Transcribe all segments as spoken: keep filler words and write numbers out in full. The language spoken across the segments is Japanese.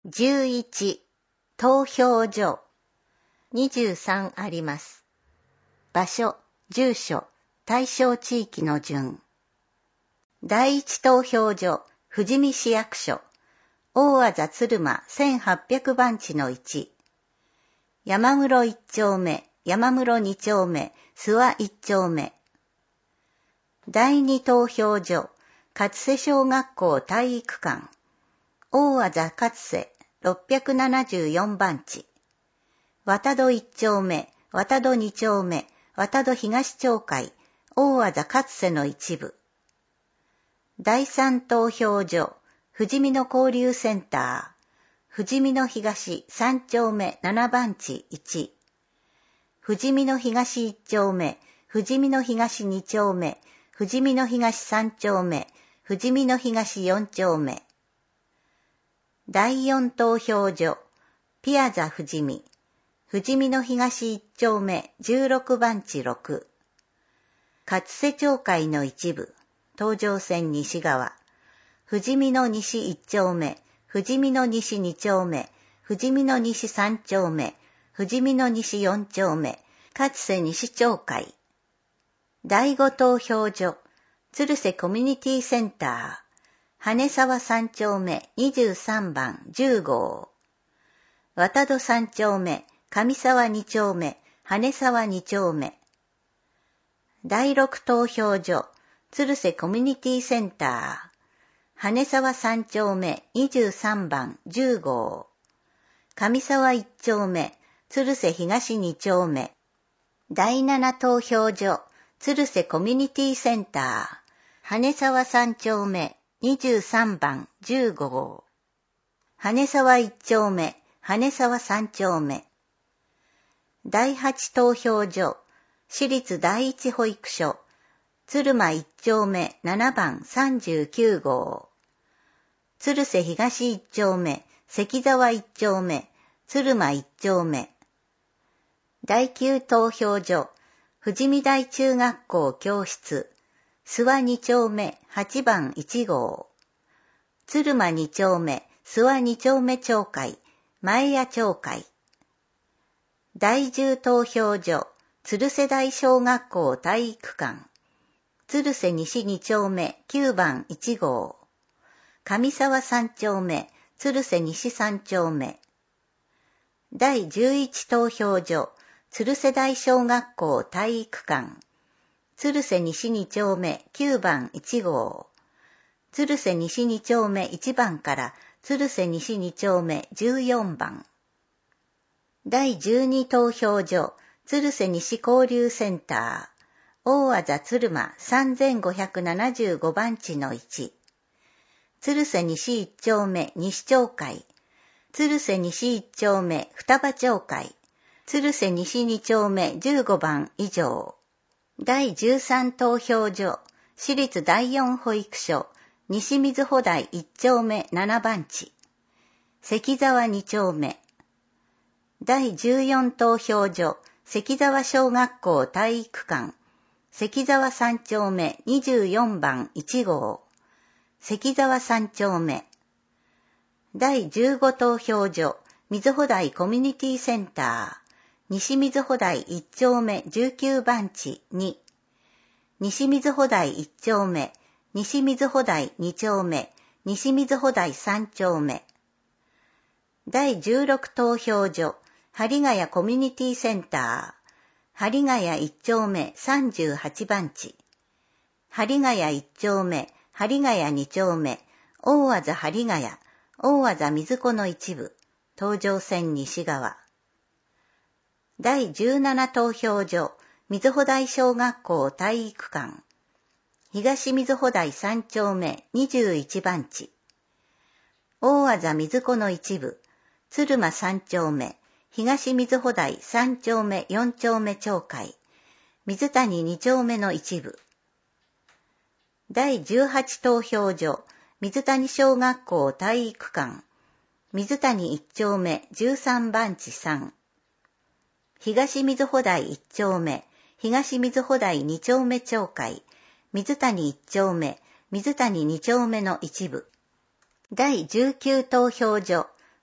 じゅういち、投票所。にじゅうさんあります。場所、住所、対象地域の順。第一投票所、富士見市役所。大字鶴間せんはっぴゃくばんちのいち。山室いっ丁目、山室に丁目、諏訪いっ丁目。第二投票所、勝瀬小学校体育館。大字勝瀬ろっぴゃくななじゅうよんばんち。渡戸いっ丁目、渡戸に丁目、渡戸東町会、大字勝瀬の一部。第三投票所、富士見の交流センター。富士見の東さん丁目ななばんちいち。富士見の東いっ丁目、富士見の東に丁目、富士見の東さん丁目、富士見の東よん丁目。第四投票所、ピアザ富士見。富士見の東いっ丁目じゅうろくばんちろく。勝瀬町会の一部、東上線西側。富士見の西いっ丁目、富士見の西に丁目、富士見の西さん丁目、富士見の西よん丁目、勝瀬西町会。第五投票所、鶴瀬コミュニティセンター。羽沢さん丁目にじゅうさんばんじゅう号。渡戸さん丁目、上沢に丁目、羽沢に丁目。第六投票所、鶴瀬コミュニティセンター。羽沢さん丁目にじゅうさんばんじゅう号。上沢いっ丁目、鶴瀬東に丁目。第七投票所、鶴瀬コミュニティセンター。羽沢さん丁目、にじゅうさんばんじゅう号。羽沢いっ丁目、羽沢さん丁目。第八投票所、私立第一保育所、鶴間いっ丁目ななばんさんじゅうきゅう号。鶴瀬東いっ丁目、関沢いっ丁目、鶴間いっ丁目。第九投票所、富士見台中学校教室、諏訪に丁目はちばんいち号。鶴間に丁目、諏訪に丁目町会、前谷町会。第十投票所、鶴瀬台小学校体育館。鶴瀬西に丁目きゅうばんいち号。上沢さん丁目、鶴瀬西さん丁目。第十一投票所、鶴瀬台小学校体育館。鶴瀬西に丁目きゅうばんいち号。鶴瀬西に丁目いちばんから鶴瀬西に丁目じゅうよんばん。第十二投票所、鶴瀬西交流センター。大字鶴間さんぜんごひゃくななじゅうごばんちのいち。鶴瀬西いっ丁目西町会。鶴瀬西いっ丁目双葉町会。鶴瀬西に丁目じゅうごばん以上。第十三投票所、私立第四保育所、西水穂台いっ丁目ななばんち。関沢に丁目。第十四投票所、関沢小学校体育館。関沢さん丁目にじゅうよんばんいち号。関沢さん丁目。第十五投票所、水穂台コミュニティセンター。西水穂台いっ丁目じゅうきゅうばんちに。西水穂台いっ丁目、西水穂台に丁目、西水穂台さん丁目。第十六投票所、針ヶ谷コミュニティセンター。針ヶ谷いっ丁目さんじゅうはちばんち。針ヶ谷いっ丁目、針ヶ谷に丁目、大字針ヶ谷、大字水子の一部、東上線西側。第十七投票所、水穂台小学校体育館。東水穂台さん丁目にじゅういちばんち。大字水子の一部、鶴間さん丁目、東水穂台さん丁目よん丁目町会。水谷に丁目の一部。第十八投票所、水谷小学校体育館。水谷いっ丁目じゅうさんばんちさん。東水穂台いっ丁目、東水穂台に丁目町会、水谷いっ丁目、水谷に丁目の一部。第十九投票所、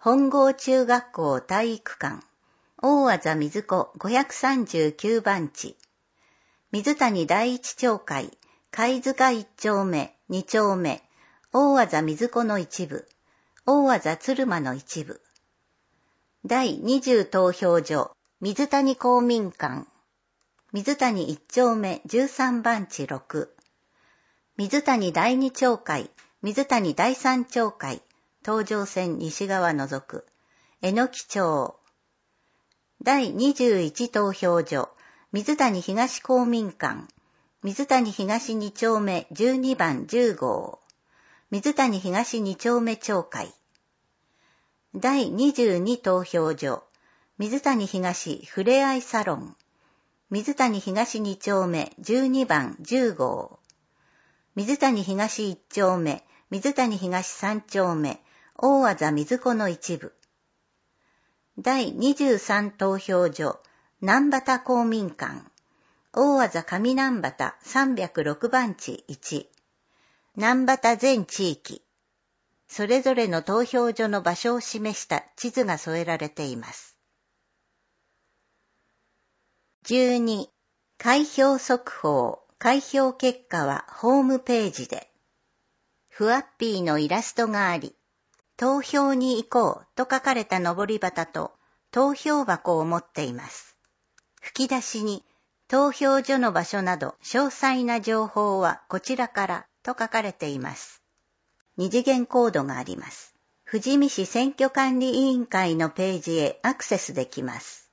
本郷中学校体育館、大字水子ごひゃくさんじゅうきゅうばんち、水谷第一町会、貝塚一丁目、二丁目、大字水子の一部、大字鶴間の一部。第二十投票所、水谷公民館、水谷一丁目じゅうさんばんちろく、水谷第二町会、水谷第三町会、東上線西側除く、えのき町。第二十一投票所、水谷東公民館、水谷東二丁目じゅうにばんじゅう号、水谷東二丁目町会。第二十二投票所、水谷東ふれあいサロン、水谷東二丁目じゅうにばんじゅう号、水谷東一丁目、水谷東三丁目、大字水子の一部。第二十三投票所、南畑公民館、大字上南畑さんびゃくろくばんちいち、南畑全地域。それぞれの投票所の場所を示した地図が添えられています。じゅうに、開票速報、開票結果はホームページで。フワッピーのイラストがあり、投票に行こうと書かれた上り旗と投票箱を持っています。吹き出しに投票所の場所など詳細な情報はこちらからと書かれています。二次元コードがあります。富士見市選挙管理委員会のページへアクセスできます。